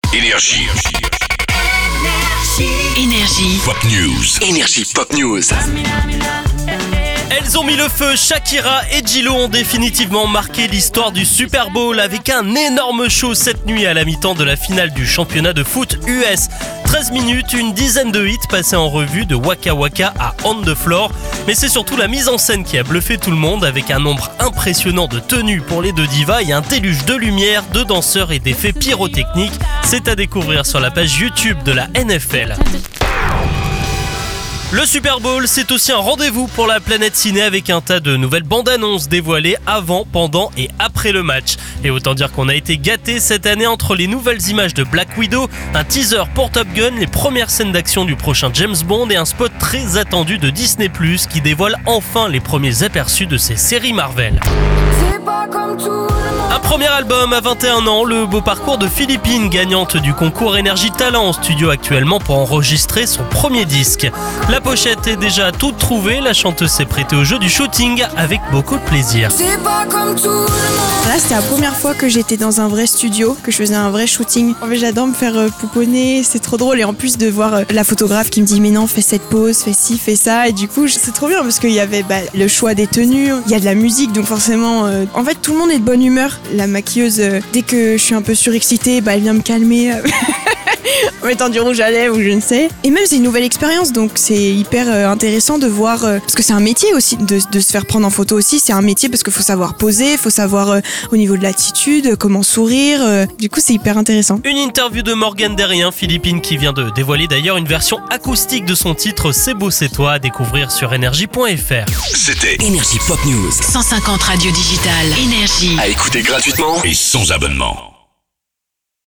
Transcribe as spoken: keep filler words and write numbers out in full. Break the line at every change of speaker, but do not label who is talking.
Énergie.
Énergie.
Pop News. Énergie Pop News.
Elles ont mis le feu, Shakira et J-Lo ont définitivement marqué l'histoire du Super Bowl avec un énorme show cette nuit à la mi-temps de la finale du championnat de foot U S. treize minutes, une dizaine de hits passés en revue de Waka Waka à On the Floor. Mais c'est surtout la mise en scène qui a bluffé tout le monde avec un nombre impressionnant de tenues pour les deux divas et un déluge de lumière, de danseurs et d'effets pyrotechniques. C'est à découvrir sur la page YouTube de la N F L. Le Super Bowl, c'est aussi un rendez-vous pour la planète ciné avec un tas de nouvelles bandes-annonces dévoilées avant, pendant et après le match. Et autant dire qu'on a été gâtés cette année entre les nouvelles images de Black Widow, un teaser pour Top Gun, les premières scènes d'action du prochain James Bond et un spot très attendu de Disney plus, qui dévoile enfin les premiers aperçus de ces séries Marvel. Un premier album à vingt et un ans, le beau parcours de Philippine, gagnante du concours Énergie Talent en studio actuellement pour enregistrer son premier disque. La pochette est déjà toute trouvée, la chanteuse s'est prêtée au jeu du shooting avec beaucoup de plaisir.
Là, c'était la première fois que j'étais dans un vrai studio, que je faisais un vrai shooting. En fait, j'adore me faire euh, pouponner, c'est trop drôle. Et en plus de voir euh, la photographe qui me dit mais non, fais cette pose, fais ci, fais ça. Et du coup, c'est trop bien parce qu'il y avait bah, le choix des tenues, il y a de la musique, donc forcément, euh, en fait, tout le monde est de bonne humeur. La maquilleuse, euh, dès que je suis un peu surexcitée, bah, elle vient me calmer. Euh, en mettant du rouge à lèvres ou je ne sais. Et même c'est une nouvelle expérience, donc c'est hyper euh, intéressant de voir, euh, parce que c'est un métier aussi, de, de se faire prendre en photo aussi, c'est un métier parce qu'il faut savoir poser, il faut savoir euh, au niveau de l'attitude, euh, comment sourire, euh, du coup c'est hyper intéressant.
Une interview de Morgane Derrien, Philippine, qui vient de dévoiler d'ailleurs une version acoustique de son titre C'est beau c'est toi, à découvrir sur énergie point f r.
C'était Énergie Pop News.
cent cinquante radios digitales. Énergie.
À écouter gratuitement et sans abonnement.